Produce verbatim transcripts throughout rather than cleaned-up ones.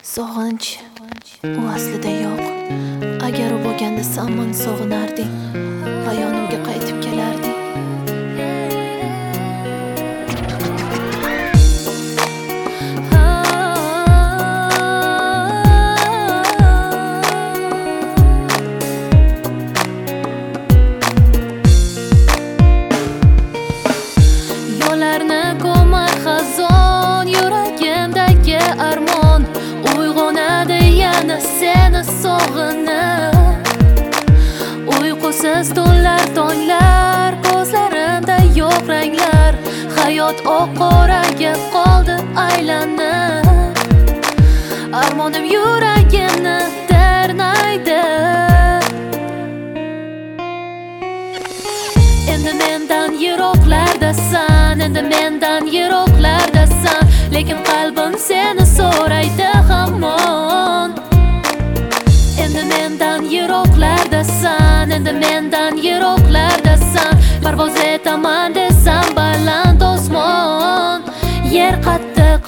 Sog'inch u aslida yo'q. Agar u bo'lganda sen meni sog'inarding va yonimga qaytib kelarding. Yo'llarni ko'mar xazon, yuragimdagi armon uyg'onadi yana seni sog'inib. Uyqusiz tunlar, tonglar, ko'zlarimda yo'q ranglar, hayot oq-qoraga qoldi aylanib. Armonim yuragimni ternaydi. Endi mendan yiroqlardasan, endi mendan yiroqlardasan, lekin qalbim seni so'raydi hamon. Endi mendan yiroqlardasan, endi mendan yiroqlardasan, parvoz etaman desam baland osmon, yer qattiq.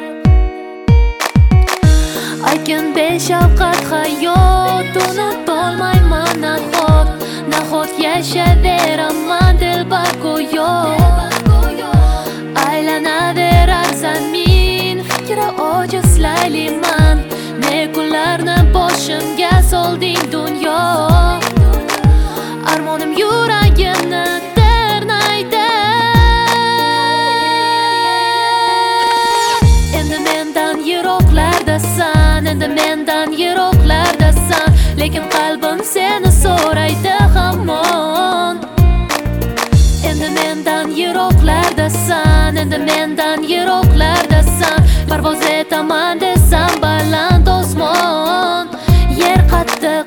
Aykin beshafqat hayot, unutolmayman nahot, nahot yashayveraman dilbar go'yo. Aylanaverar zamin, fikri ojiz layliman, ne kunlarni boshimga solding dunyo. Armonim yuragimni ternaydi. Endi mendan yiroqlardasan, endi mendan yiroqlardasan, lekin qalbim seni so'raydi hamon. Endi mendan yiroqlardasan, endi mendan yiroqlardasan, parvoz etaman desam baland osmon, yer qattiq.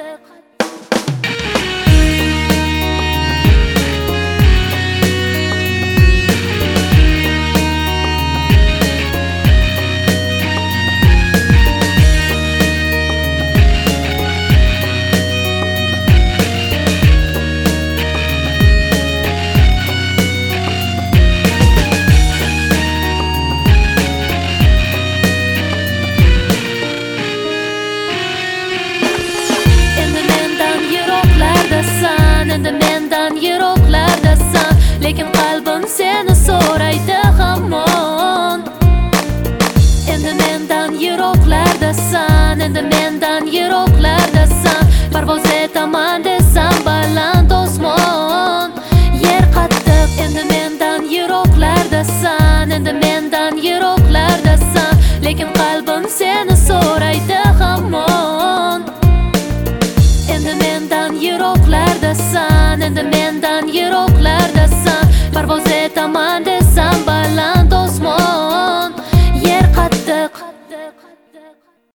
Endi mendan yiroqlardasan, lekin qalbim seni so'raydi hamon. Endi mendan yiroqlardasan, endi mendan yiroqlardasan, parvoz etaman desam baland osmon, yer qattiq. Endi mendan yiroqlardasan, endi mendan yiroqlardasan, lekin qalbim seni so'raydi hamon. Endi mendan yiroqlardasan, endi mendan yiroqlardasan, parvoz etaman